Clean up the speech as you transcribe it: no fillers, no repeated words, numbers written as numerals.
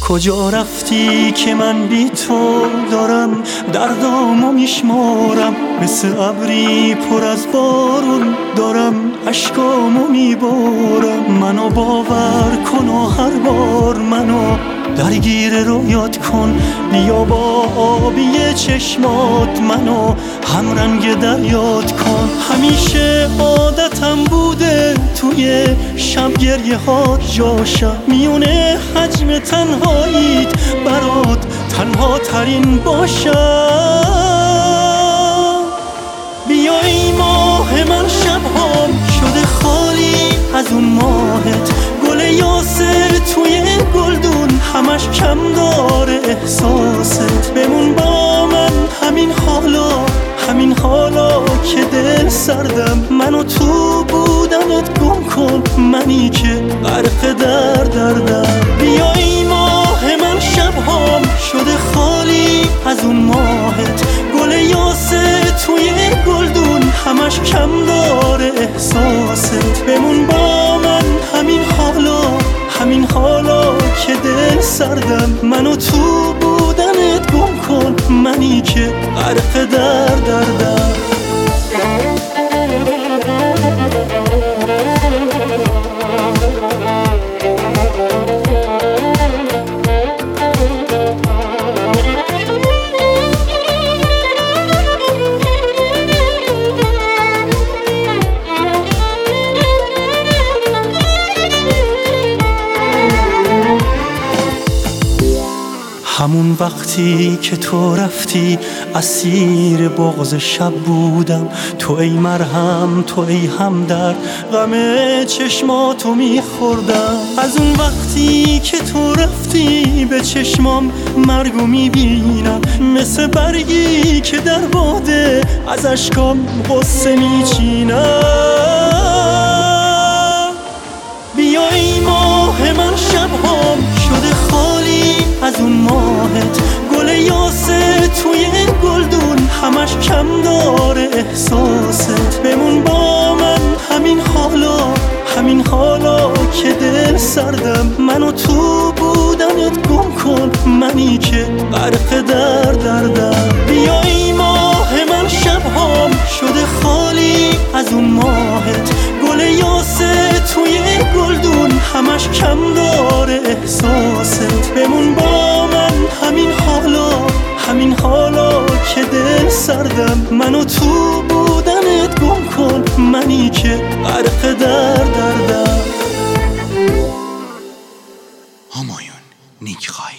کجا رفتی که من بی تو دارم دردامو میشمارم، مثل ابری پر از بارون دارم اشکامو میبارم. منو باور کن و هر بار منو درگیر رویات کن، بیا با آبی چشمات منو همرنگ دریات کن. همیشه عادتم بوده توی شب گریه ها جاشم، میونه حجم تنهاییت برات تنها ترین باشم. بیا ای ماه من، شبهام شده خالی از اون ماهت، گل یاسر توی گلدون همش کم داره احساست. بمون با من همین حالا که دل سردم، منو تو بودنت گم کن، منی که غرق در دردم. بیا ای ماه من، شبهام شده خالی از اون ماهت، گل یاسر توی گلدون همش کم داره احساست. بمون با من همین حالا که دل سردم، منو تو بودنت گم کن، منی که غرق در دردم. همون وقتی که تو رفتی اسیر بغض شب بودم، تو ای مرهم تو ای همدرد غم چشماتو میخوردم. از اون وقتی که تو رفتی به چشمام مرگو میبینم، مثل برگی که در باده از اشکام غصه میچینم. بیا ای ماه من، شبهام شده خالی از اون ماهت، گل یاسر توی گلدون همش کم داره احساست. بمون با من همین حالا که دل سردم، منو تو بودنت گم کن، منی که غرق در دردم. بیا ای ماه من، شبهام شده خالی از اون ماهت، گل یاسر توی گلدون همش کم داره احساست. بمون با من همین حالا که دل سردم، منو تو بودنت گم کن، منی که غرق در دردم. همایون نیک خواهی.